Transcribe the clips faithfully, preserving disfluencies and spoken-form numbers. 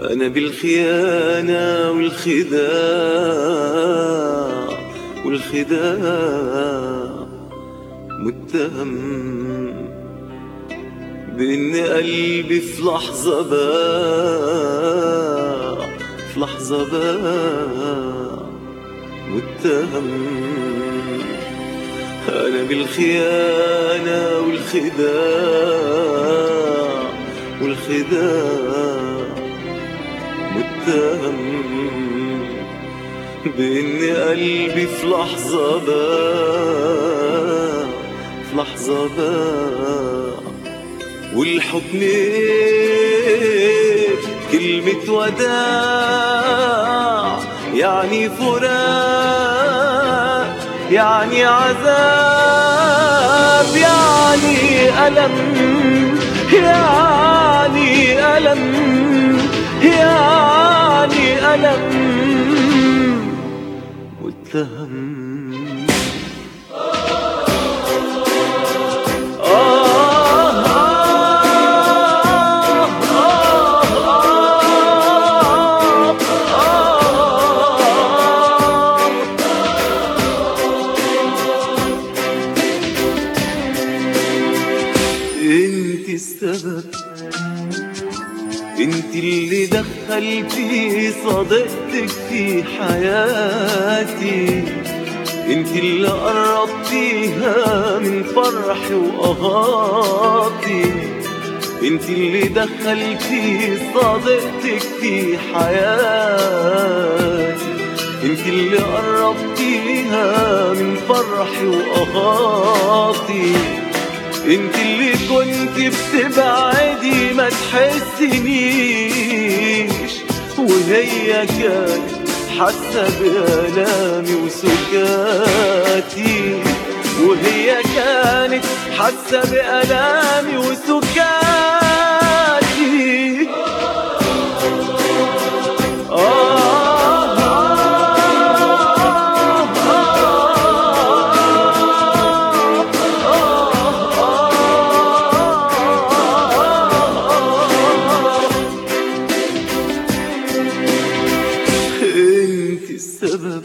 أنا بالخيانة والخداع والخداع متهم، بإن قلبي في لحظة باع، في لحظة باع متهم. أنا بالخيانة والخداع والخداع متهم، بإن قلبي في لحظة باع، في لحظة باع. والحب كلمة وداع، يعني فراق، يعني عذاب، يعني ألم، يعني ألم، يعني ألم متهم. انت السبب، انت اللي دخلتي صديقتك في حياتي، انت اللي قربتيها من فرحي وقهاتي، انت اللي دخلتي صديقتك في حياتي، انت اللي قربتيها من فرحي وقهاتي، انت اللي كنت بتبعدي ما تحسنيش، وهي كانت حاسه بآلامي وسكاتي، وهي كانت حاسه بآلامي وسكاتي. انت السبب،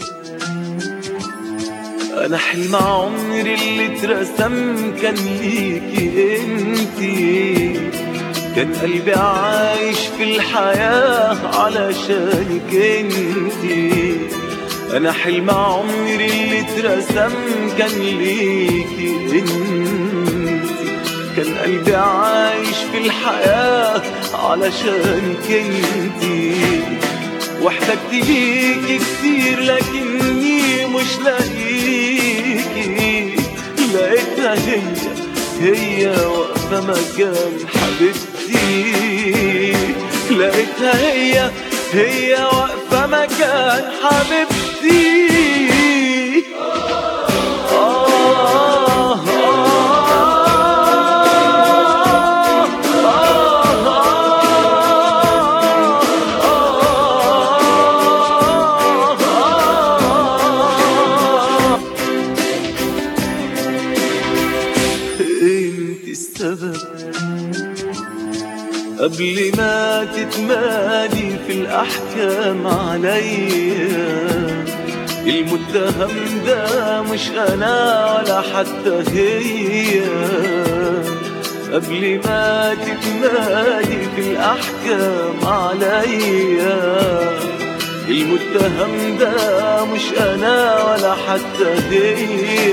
انا حلم عمري اللي اترسم كان ليكي انتي، كان قلبي عايش في الحياة علشانك انتي. انا حلم عمري اللي اترسم كان ليكي انتي، كان قلبي عايش في الحياة علشانك انتي. واحتجت ليكي كتير لكني مش لاقيكي، لقيتها هي هي واقفة مكان حبيبتي، لقيتها هي هي واقفة مكان حبيبتي. انت السبب، قبل ما تتمادي في الأحكام عليا، المتهم ده مش أنا ولا حتى هي. قبل ما تتمادي في الأحكام عليا، المتهم ده مش أنا ولا حتى هي.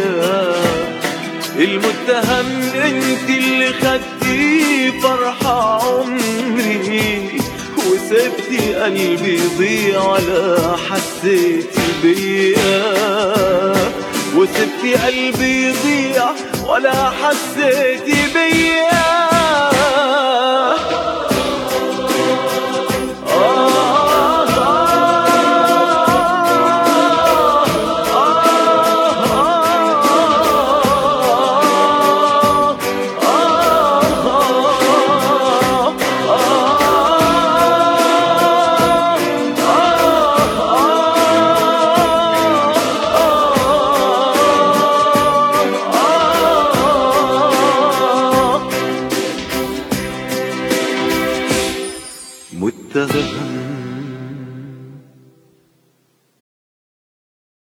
المتهم انت اللي خدتي فرحة عمري، وسبتي قلبي يضيع ولا حسيتي بيا، وسبتي قلبي يضيع ولا حسيتي بيا. متهم